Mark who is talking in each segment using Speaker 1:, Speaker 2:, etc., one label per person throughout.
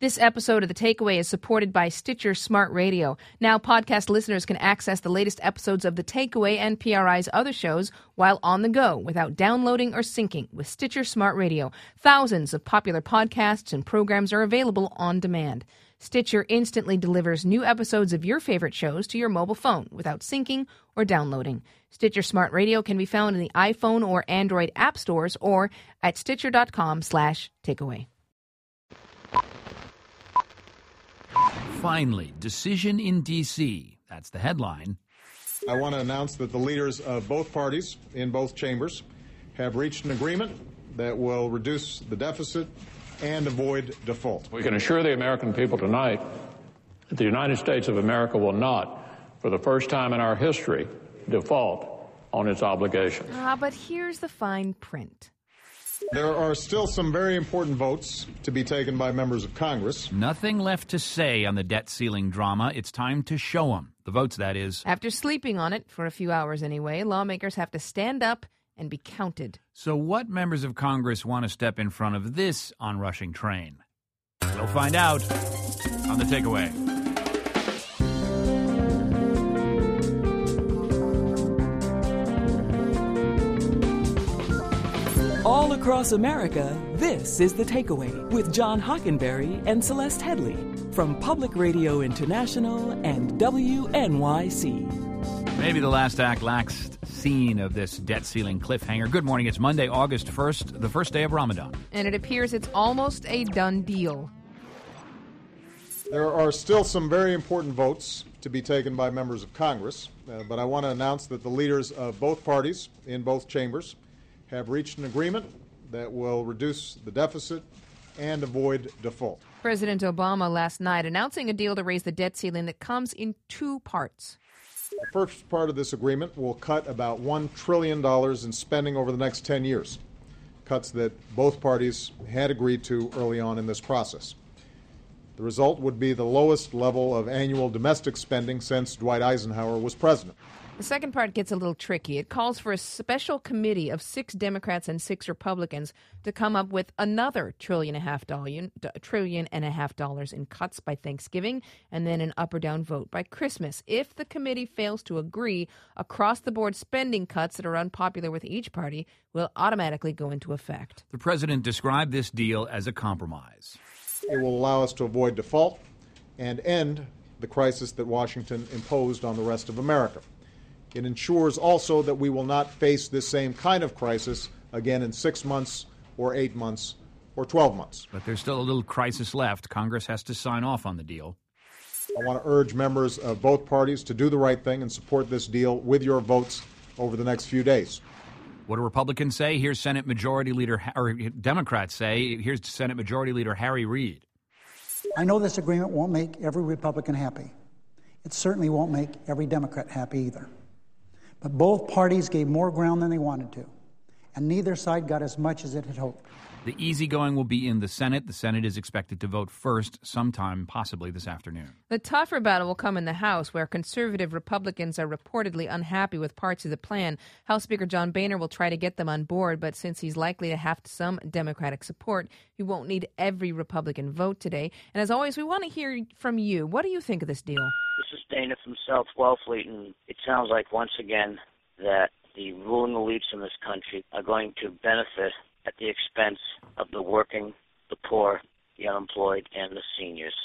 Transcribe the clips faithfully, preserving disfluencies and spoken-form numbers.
Speaker 1: This episode of The Takeaway is supported by Stitcher Smart Radio. Now podcast listeners can access the latest episodes of The Takeaway and P R I's other shows while on the go without downloading or syncing with Stitcher Smart Radio. Thousands of popular podcasts and programs are available on demand. Stitcher instantly delivers new episodes of your favorite shows to your mobile phone without syncing or downloading. Stitcher Smart Radio can be found in the iPhone or Android app stores or at stitcher.com slash takeaway.
Speaker 2: Finally, decision in D C. That's the headline.
Speaker 3: I want to announce that the leaders of both parties in both chambers have reached an agreement that will reduce the deficit and avoid default.
Speaker 4: We can assure the American people tonight that the United States of America will not, for the first time in our history, default on its obligation.
Speaker 1: Ah, but here's the fine print.
Speaker 3: There are still some very important votes to be taken by members of Congress.
Speaker 2: Nothing left to say on the debt ceiling drama. It's time to show them. The votes, that is.
Speaker 1: After sleeping on it, for a few hours anyway, lawmakers have to stand up and be counted.
Speaker 2: So what members of Congress want to step in front of this onrushing train? We'll find out on The Takeaway.
Speaker 5: All across America, this is The Takeaway with John Hockenberry and Celeste Headley from Public Radio International and W N Y C.
Speaker 2: Maybe the last act last scene of this debt ceiling cliffhanger. Good morning. It's Monday, August first, the first day of Ramadan.
Speaker 1: And it appears it's almost a done deal.
Speaker 3: There are still some very important votes to be taken by members of Congress, uh, but I want to announce that the leaders of both parties in both chambers have reached an agreement that will reduce the deficit and avoid default.
Speaker 1: President Obama last night announcing a deal to raise the debt ceiling that comes in two parts.
Speaker 3: The first part of this agreement will cut about one trillion dollars in spending over the next ten years, cuts that both parties had agreed to early on in this process. The result would be the lowest level of annual domestic spending since Dwight Eisenhower was president.
Speaker 1: The second part gets a little tricky. It calls for a special committee of six Democrats and six Republicans to come up with another trillion and a half dollar, trillion and a half dollars in cuts by Thanksgiving and then an up or down vote by Christmas. If the committee fails to agree, across-the-board spending cuts that are unpopular with each party will automatically go into effect.
Speaker 2: The president described this deal as a compromise.
Speaker 3: It will allow us to avoid default and end the crisis that Washington imposed on the rest of America. It ensures also that we will not face this same kind of crisis again in six months or eight months or twelve months.
Speaker 2: But there's still a little crisis left. Congress has to sign off on the deal.
Speaker 3: I want to urge members of both parties to do the right thing and support this deal with your votes over the next few days.
Speaker 2: What do Republicans say? Here's Senate Majority Leader, or Democrats say. Here's Senate Majority Leader Harry Reid.
Speaker 6: I know this agreement won't make every Republican happy. It certainly won't make every Democrat happy either. But both parties gave more ground than they wanted to, and neither side got as much as it had hoped.
Speaker 2: The easygoing will be in the Senate. The Senate is expected to vote first sometime, possibly this afternoon.
Speaker 1: The tougher battle will come in the House, where conservative Republicans are reportedly unhappy with parts of the plan. House Speaker John Boehner will try to get them on board, but since he's likely to have some Democratic support, he won't need every Republican vote today. And as always, we want to hear from you. What do you think of this deal?
Speaker 7: This is Dana from South Wellfleet, and it sounds like once again that the ruling elites in this country are going to benefit at the expense of the working, the poor, the unemployed, and the seniors.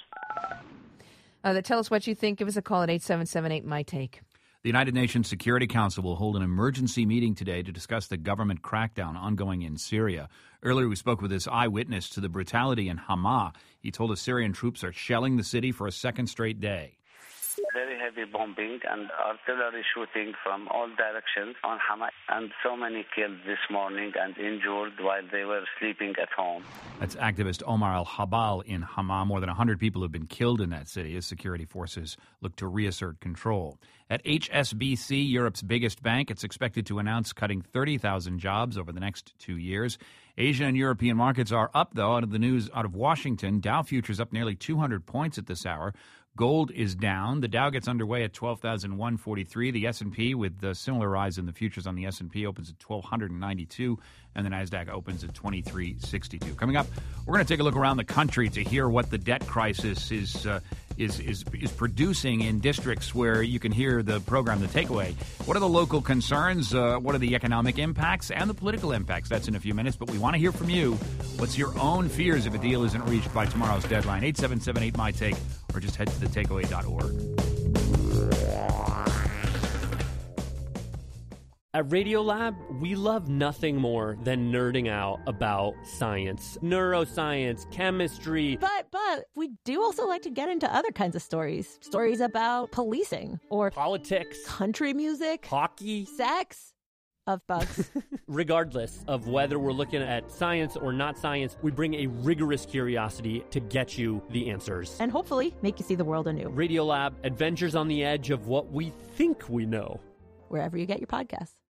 Speaker 1: Uh, tell us what you think. Give us a call at eight seven seven eight, M Y Take.
Speaker 2: The United Nations Security Council will hold an emergency meeting today to discuss the government crackdown ongoing in Syria. Earlier, we spoke with this eyewitness to the brutality in Hama. He told us Syrian troops are shelling the city for a second straight day.
Speaker 8: Very heavy bombing and artillery shooting from all directions on Hama, and so many killed this morning and injured while they were sleeping at home.
Speaker 2: That's activist Omar al-Habal in Hama. More than one hundred people have been killed in that city as security forces look to reassert control. At H S B C, Europe's biggest bank, it's expected to announce cutting thirty thousand jobs over the next two years. Asia and European markets are up, though. Out of the news out of Washington, Dow futures up nearly two hundred points at this hour. Gold is down. The Dow gets underway at twelve thousand one hundred forty-three. The S and P, with the similar rise in the futures on the S and P, opens at twelve ninety-two, and the NASDAQ opens at twenty-three sixty-two. Coming up, we're going to take a look around the country to hear what the debt crisis is uh, is, is is producing in districts where you can hear the program, The Takeaway. What are the local concerns? Uh, what are the economic impacts and the political impacts? That's in a few minutes, but we want to hear from you. What's your own fears if a deal isn't reached by tomorrow's deadline? eight seven seven eight, M Y Take, or just head to the takeaway dot org.
Speaker 9: At Radiolab, we love nothing more than nerding out about science, neuroscience, chemistry.
Speaker 10: But, but, we do also like to get into other kinds of stories. Stories about policing or
Speaker 9: politics,
Speaker 10: country music,
Speaker 9: hockey,
Speaker 10: sex, of bugs.
Speaker 9: Regardless of whether we're looking at science or not science, we bring a rigorous curiosity to get you the answers.
Speaker 10: And hopefully make you see the world anew.
Speaker 9: Radiolab, adventures on the edge of what we think we know.
Speaker 10: Wherever you get your podcasts.